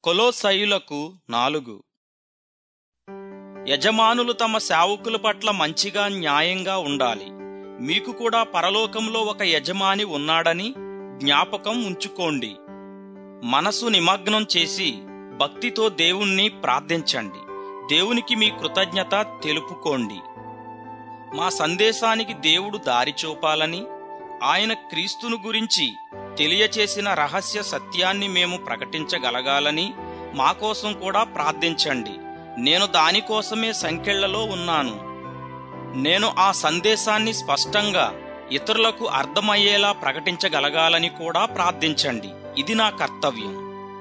కొలొస్సీయులకు 4. యజమానులు తమ సేవకుల పట్ల మంచిగా న్యాయంగా ఉండాలి. మీకు కూడా పరలోకంలో ఒక యజమాని ఉన్నాడని జ్ఞాపకం ఉంచుకోండి. మనసు నిమగ్నం చేసి భక్తితో దేవుణ్ణి ప్రార్థించండి. దేవునికి మీ కృతజ్ఞత తెలుపుకోండి. మా సందేశానికి దేవుడు దారి చూపాలని, ఆయన క్రీస్తును గురించి తెలియచేసిన రహస్య సత్యాన్ని మేము ప్రకటించగలగాలని మా కోసం కూడా ప్రార్థించండి. నేను దానికోసమే సంకెళ్లలో ఉన్నాను. నేను ఆ సందేశాన్ని స్పష్టంగా ఇతరులకు అర్థమయ్యేలా ప్రకటించగలగాలని కూడా ప్రార్థించండి. ఇది నా కర్తవ్యం.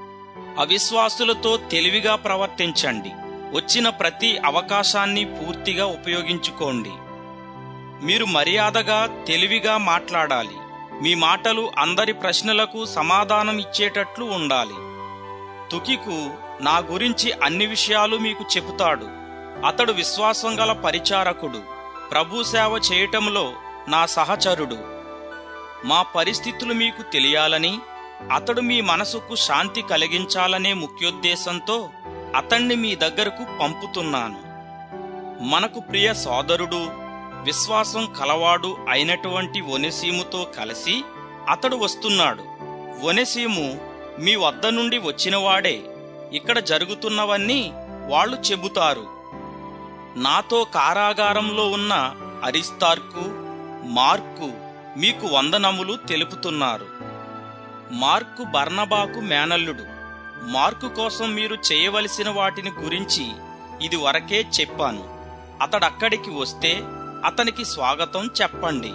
అవిశ్వాసులతో తెలివిగా ప్రవర్తించండి. వచ్చిన ప్రతి అవకాశాన్ని పూర్తిగా ఉపయోగించుకోండి. మీరు మర్యాదగా తెలివిగా మాట్లాడాలి. మీ మాటలు అందరి ప్రశ్నలకు సమాధానం ఇచ్చేటట్లు ఉండాలి. తుకికు నా గురించి అన్ని విషయాలు మీకు చెబుతాడు. అతడు విశ్వాసం గల పరిచారకుడు, ప్రభు సేవ చేయటంలో నా సహచరుడు. మా పరిస్థితులు మీకు తెలియాలని, అతడు మీ మనసుకు శాంతి కలిగించాలనే ముఖ్యోద్దేశంతో అతణ్ణి మీ దగ్గరకు పంపుతున్నాను. మనకు ప్రియ సోదరుడు, విశ్వాసం కలవాడు అయినటువంటి ఒనేసిముతో కలిసి అతడు వస్తున్నాడు. ఒనేసిము మీ వద్ద నుండి వచ్చినవాడే. ఇక్కడ జరుగుతున్నవన్నీ వాళ్ళు చెబుతారు. నాతో కారాగారంలో ఉన్న అరిస్తార్కు, మార్కు మీకు వందనములు తెలుపుతున్నారు. మార్కు బర్నబాకు మేనల్లుడు. మార్కు కోసం మీరు చేయవలసిన వాటిని గురించి ఇది వరకే చెప్పాను. అతడక్కడికి వస్తే అతనికి స్వాగతం చెప్పండి.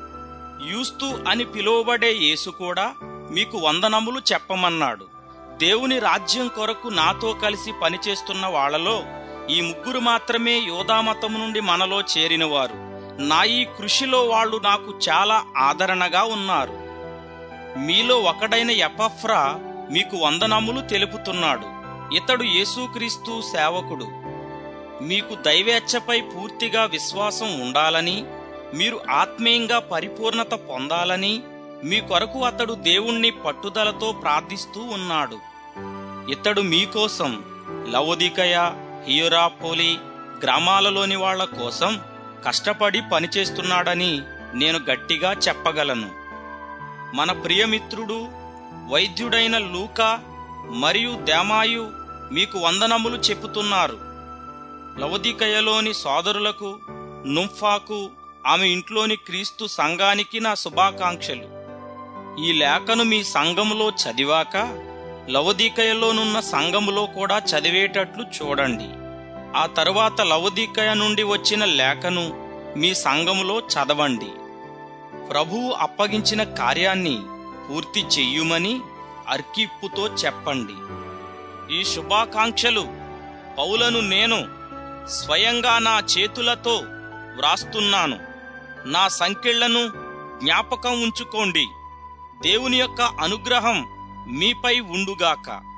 యూస్తు అని పిలువబడే యేసు కూడా మీకు వందనములు చెప్పమన్నాడు. దేవుని రాజ్యం కొరకు నాతో కలిసి పనిచేస్తున్న వాళ్లలో ఈ 3 మాత్రమే యూదామతము నుండి మనలో చేరినవారు. నా ఈ కృషిలో వాళ్ళు నాకు చాలా ఆదరణగా ఉన్నారు. మీలో ఒకడైన ఎపఫ్రా మీకు వందనములు తెలుపుతున్నాడు. ఇతడు యేసుక్రీస్తు సేవకుడు. మీకు దైవేచ్ఛపై పూర్తిగా విశ్వాసం ఉండాలని, మీరు ఆత్మీయంగా పరిపూర్ణత పొందాలని మీ కొరకు అతడు దేవుణ్ణి పట్టుదలతో ప్రార్థిస్తూ ఉన్నాడు. ఇతడు మీకోసం లవొదికయ, హియెరాపోలి గ్రామాలలోని వాళ్ల కోసం కష్టపడి పనిచేస్తున్నాడని నేను గట్టిగా చెప్పగలను. మన ప్రియమిత్రుడు వైద్యుడైన లూకా మరియు దేమాయు మీకు వందనములు చెప్పుతున్నారు. లవొదికయలోని సోదరులకు, నుంఫాకు, ఆమె ఇంట్లోని క్రీస్తు సంఘానికి నా శుభాకాంక్షలు. ఈ లేఖను మీ సంఘములో చదివాక లవొదికయలోనున్న సంఘములో కూడా చదివేటట్లు చూడండి. ఆ తరువాత లవొదికయ నుండి వచ్చిన లేఖను మీ సంఘములో చదవండి. ప్రభువు అప్పగించిన కార్యాన్ని పూర్తి చెయ్యుమని అర్కిప్పుతో చెప్పండి. ఈ శుభాకాంక్షలు పౌలను నేను స్వయంగా నా చేతులతో వ్రాస్తున్నాను. నా సంకెళ్లను జ్ఞాపకం ఉంచుకోండి. దేవుని యొక్క అనుగ్రహం మీపై ఉండుగాక.